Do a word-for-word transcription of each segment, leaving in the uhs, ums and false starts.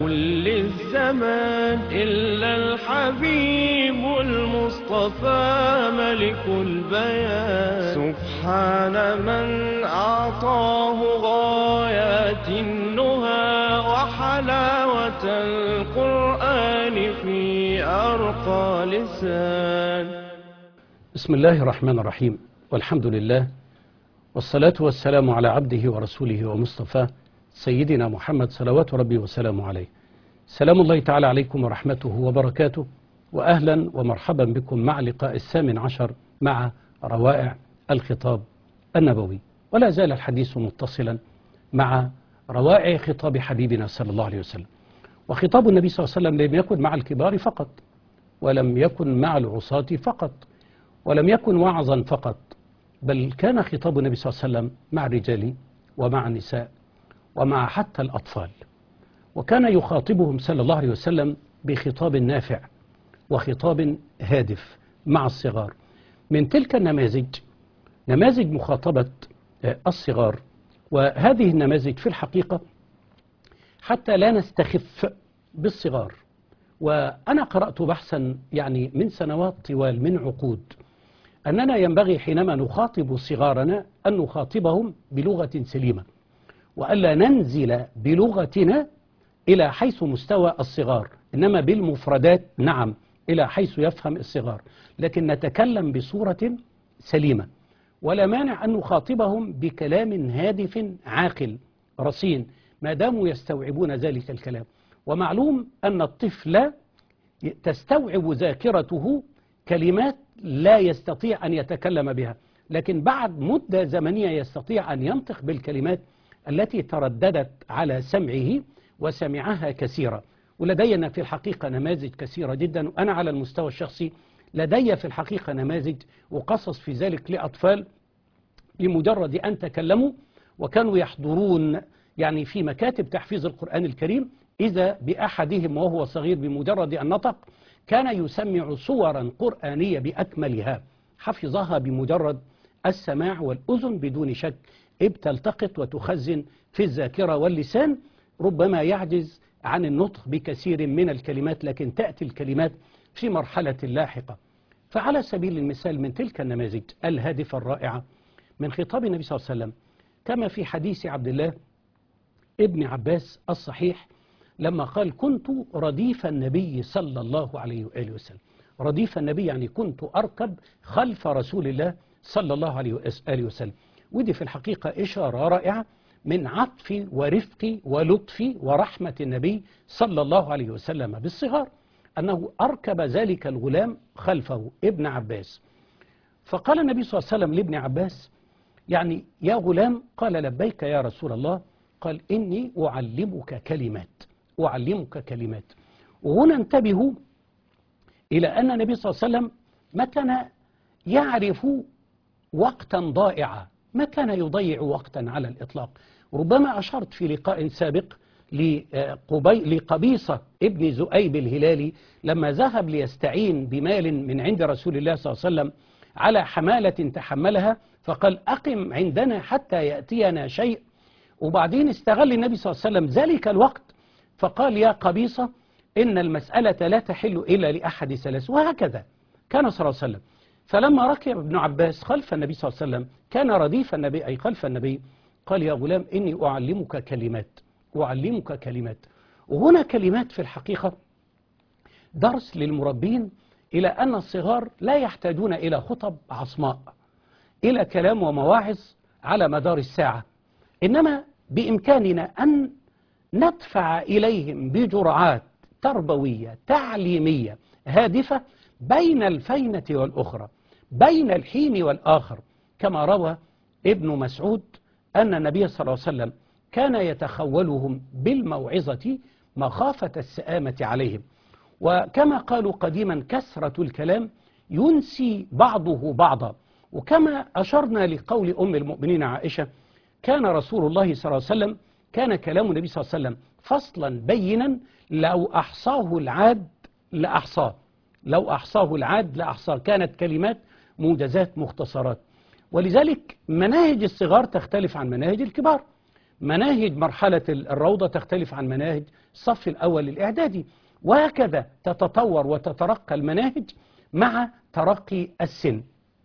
كل الزمان إلا الحبيب المصطفى ملك البيان سبحان من أعطاه غايات النهى وحلاوة القرآن في أرقى لسان. بسم الله الرحمن الرحيم، والحمد لله، والصلاة والسلام على عبده ورسوله ومصطفاه سيدنا محمد صلوات ربي وسلامه عليه. سلام الله تعالى عليكم ورحمته وبركاته، وأهلا ومرحبا بكم مع لقاء الثامن عشر مع روائع الخطاب النبوي. ولا زال الحديث متصلا مع روائع خطاب حبيبنا صلى الله عليه وسلم. وخطاب النبي صلى الله عليه وسلم لم يكن مع الكبار فقط، ولم يكن مع العصاة فقط، ولم يكن وعظا فقط، بل كان خطاب النبي صلى الله عليه وسلم مع الرجال ومع النساء ومع حتى الأطفال، وكان يخاطبهم صلى الله عليه وسلم بخطاب نافع وخطاب هادف مع الصغار. من تلك النماذج نماذج مخاطبة الصغار، وهذه النماذج في الحقيقة حتى لا نستخف بالصغار. وأنا قرأت بحثا يعني من سنوات طوال، من عقود، أننا ينبغي حينما نخاطب صغارنا أن نخاطبهم بلغة سليمة، وألا ننزل بلغتنا إلى حيث مستوى الصغار، إنما بالمفردات نعم إلى حيث يفهم الصغار، لكن نتكلم بصورة سليمة. ولا مانع أن نخاطبهم بكلام هادف عاقل رصين ما داموا يستوعبون ذلك الكلام. ومعلوم أن الطفل تستوعب ذاكرته كلمات لا يستطيع أن يتكلم بها، لكن بعد مدة زمنية يستطيع أن ينطق بالكلمات التي ترددت على سمعه وسمعها كثيرا. ولدينا في الحقيقة نماذج كثيرة جدا، وأنا على المستوى الشخصي لدي في الحقيقة نماذج وقصص في ذلك لأطفال بمجرد أن تكلموا وكانوا يحضرون يعني في مكاتب تحفيظ القرآن الكريم، إذا بأحدهم وهو صغير بمجرد أن نطق كان يسمع صورا قرآنية بأكملها، حفظها بمجرد السماع والأذن بدون شك، بتلتقط وتخزن في الذاكرة، واللسان ربما يعجز عن النطق بكثير من الكلمات، لكن تأتي الكلمات في مرحلة لاحقة. فعلى سبيل المثال من تلك النماذج الهادفة الرائعة من خطاب النبي صلى الله عليه وسلم كما في حديث عبد الله ابن عباس الصحيح لما قال: كنت رديف النبي صلى الله عليه وآله وسلم. رديف النبي يعني كنت أركب خلف رسول الله صلى الله عليه وآله وسلم. ودي في الحقيقة إشارة رائعة من عطف ورفق ولطف ورحمة النبي صلى الله عليه وسلم بالصغار، أنه أركب ذلك الغلام خلفه ابن عباس. فقال النبي صلى الله عليه وسلم لابن عباس: يعني يا غلام. قال: لبيك يا رسول الله. قال: إني أعلمك كلمات أعلمك كلمات. وهنا انتبهوا إلى أن النبي صلى الله عليه وسلم ما كان يعرف وقتا ضائعا، ما كان يضيع وقتا على الإطلاق. ربما أشرت في لقاء سابق لقبيصة ابن زؤيب الهلالي لما ذهب ليستعين بمال من عند رسول الله صلى الله عليه وسلم على حمالة تحملها، فقال: أقم عندنا حتى يأتينا شيء. وبعدين استغل النبي صلى الله عليه وسلم ذلك الوقت فقال: يا قبيصة، إن المسألة لا تحل إلا لأحد ثلاث. وهكذا كان صلى الله عليه وسلم. فلما ركب ابن عباس خلف النبي صلى الله عليه وسلم كان رديف النبي أي خلف النبي، قال: يا غلام إني أعلمك كلمات أعلمك كلمات. وهنا كلمات في الحقيقة درس للمربين إلى أن الصغار لا يحتاجون إلى خطب عصماء، إلى كلام ومواعظ على مدار الساعة، إنما بإمكاننا أن ندفع إليهم بجرعات تربوية تعليمية هادفة بين الفينة والأخرى، بين الحين والآخر، كما روى ابن مسعود أن النبي صلى الله عليه وسلم كان يتخولهم بالموعظة مخافة السآمة عليهم. وكما قالوا قديما: كثرة الكلام ينسي بعضه بعضا. وكما أشرنا لقول أم المؤمنين عائشة: كان رسول الله صلى الله عليه وسلم كان كلام النبي صلى الله عليه وسلم فصلا بينا لو أحصاه العاد لأحصاه لو أحصاه العاد لأحصاه كانت كلمات موجزات مختصرات. ولذلك مناهج الصغار تختلف عن مناهج الكبار. مناهج مرحلة الروضة تختلف عن مناهج الصف الأول الإعدادي، وهكذا تتطور وتترقى المناهج مع ترقي السن.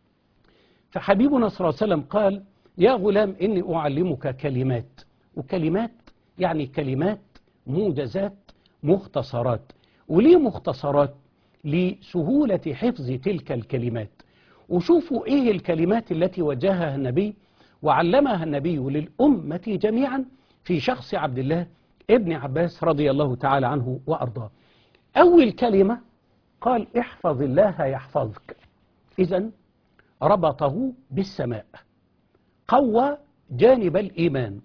فحبيبنا صلى الله عليه وسلم قال: يا غلام إني أعلمك كلمات، وكلمات يعني كلمات موجزات مختصرات. وليه مختصرات؟ لسهولة حفظ تلك الكلمات. وشوفوا إيه الكلمات التي وجهها النبي وعلمها النبي للأمة جميعا في شخص عبد الله ابن عباس رضي الله تعالى عنه وأرضاه. أول كلمة قال: احفظ الله يحفظك. إذن ربطه بالسماء، قوى جانب الإيمان،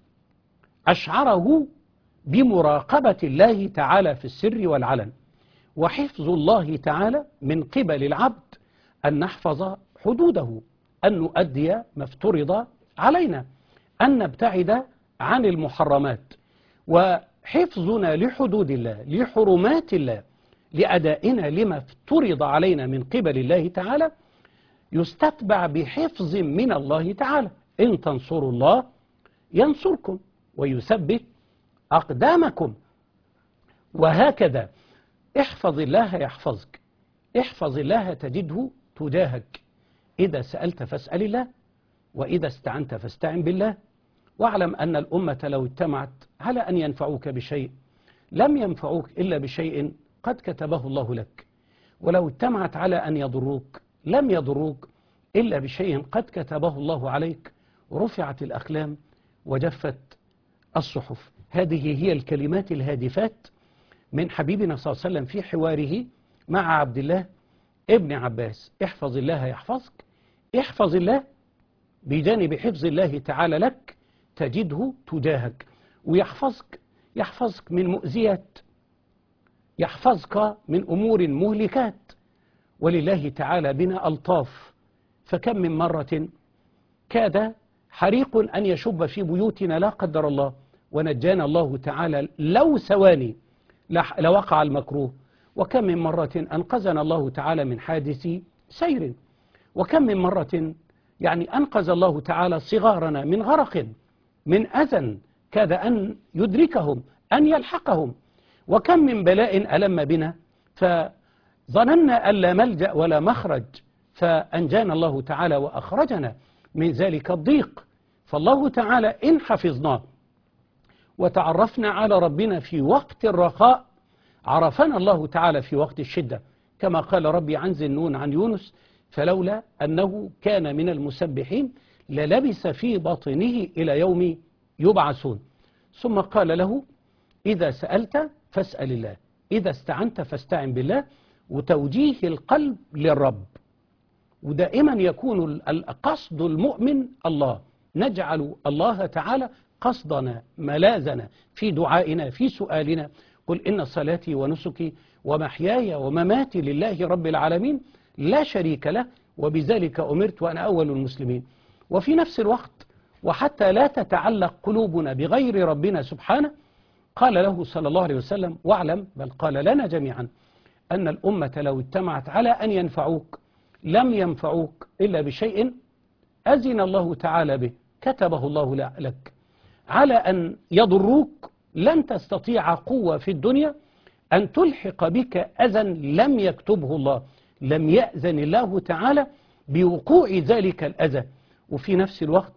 أشعره بمراقبة الله تعالى في السر والعلن. وحفظ الله تعالى من قبل العبد أن نحفظ حدوده، أن نؤدي ما افترض علينا، أن نبتعد عن المحرمات. وحفظنا لحدود الله، لحرمات الله، لأدائنا لما افترض علينا من قبل الله تعالى يستتبع بحفظ من الله تعالى. إن تنصروا الله ينصركم ويثبت أقدامكم. وهكذا احفظ الله يحفظك، احفظ الله تجده تجاهك. إذا سألت فاسأل الله، وإذا استعنت فاستعن بالله. واعلم أن الأمة لو اجتمعت على أن ينفعوك بشيء لم ينفعوك إلا بشيء قد كتبه الله لك، ولو اجتمعت على أن يضروك لم يضروك إلا بشيء قد كتبه الله عليك. رفعت الأقلام وجفت الصحف. هذه هي الكلمات الهادفات من حبيبنا صلى الله عليه وسلم في حواره مع عبد الله ابن عباس: احفظ الله يحفظك، احفظ الله بجانب حفظ الله تعالى لك تجده تجاهك. ويحفظك يحفظك من مؤذيات، يحفظك من أمور مهلكات. ولله تعالى بنا ألطاف، فكم من مرة كاد حريق أن يشب في بيوتنا لا قدر الله ونجانا الله تعالى لو ثواني لوقع المكروه. وكم من مرة أنقذنا الله تعالى من حادث سير. وكم من مرة يعني أنقذ الله تعالى صغارنا من غرق، من أذى كاد أن يدركهم، أن يلحقهم. وكم من بلاء ألم بنا فظننا أن لا ملجأ ولا مخرج، فأنجانا الله تعالى وأخرجنا من ذلك الضيق. فالله تعالى إن حفظناه وتعرفنا على ربنا في وقت الرخاء عرفنا الله تعالى في وقت الشدة، كما قال ربي عن ذي النون عن يونس: فلولا أنه كان من المسبحين للبث في بطنه إلى يوم يبعثون. ثم قال له: إذا سألت فاسأل الله، إذا استعنت فاستعن بالله. وتوجيه القلب للرب. ودائما يكون القصد المؤمن الله، نجعل الله تعالى قصدنا ملاذنا في دعائنا في سؤالنا. قل إن صلاتي ونسكي ومحياي ومماتي لله رب العالمين لا شريك له وبذلك أمرت وأنا أول المسلمين. وفي نفس الوقت وحتى لا تتعلق قلوبنا بغير ربنا سبحانه قال له صلى الله عليه وسلم: واعلم، بل قال لنا جميعا، أن الأمة لو اجتمعت على أن ينفعوك لم ينفعوك إلا بشيء أذن الله تعالى به كتبه الله لك. على أن يضروك لن تستطيع قوة في الدنيا أن تلحق بك أذى لم يكتبه الله، لم يأذن الله تعالى بوقوع ذلك الأذى. وفي نفس الوقت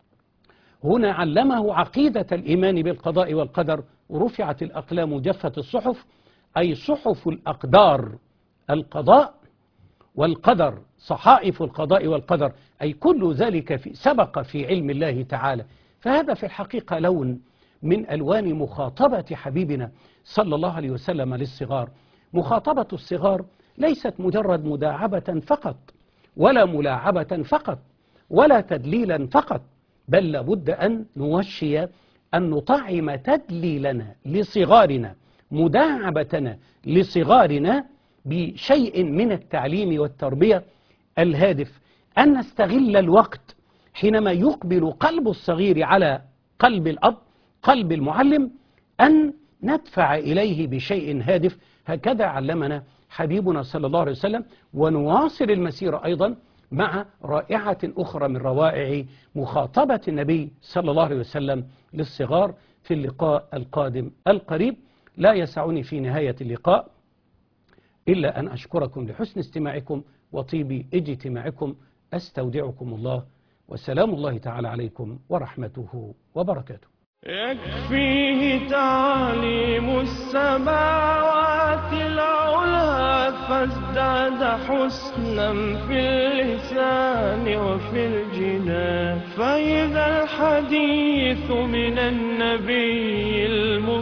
هنا علمه عقيدة الإيمان بالقضاء والقدر. ورفعت الأقلام وجفت الصحف، أي صحف الأقدار، القضاء والقدر، صحائف القضاء والقدر، أي كل ذلك في سبق في علم الله تعالى. فهذا في الحقيقة لون من ألوان مخاطبة حبيبنا صلى الله عليه وسلم للصغار. مخاطبة الصغار ليست مجرد مداعبة فقط، ولا ملاعبة فقط، ولا تدليلا فقط، بل لابد أن نوشي، أن نطعم تدليلنا لصغارنا، مداعبتنا لصغارنا بشيء من التعليم والتربية الهادف. أن نستغل الوقت حينما يقبل قلب الصغير على قلب الأب، قلب المعلم، أن ندفع إليه بشيء هادف. هكذا علمنا حبيبنا صلى الله عليه وسلم. ونواصل المسيرة أيضا مع رائعة أخرى من روائع مخاطبة النبي صلى الله عليه وسلم للصغار في اللقاء القادم القريب. لا يسعني في نهاية اللقاء إلا أن أشكركم لحسن استماعكم وطيب اجتماعكم. أستودعكم الله، وسلام الله تعالى عليكم ورحمته وبركاته. يكفيه تعليم السماوات العلى فازداد حسنا في اللسان وفي الجنان، فإذا الحديث من النبي المصطفى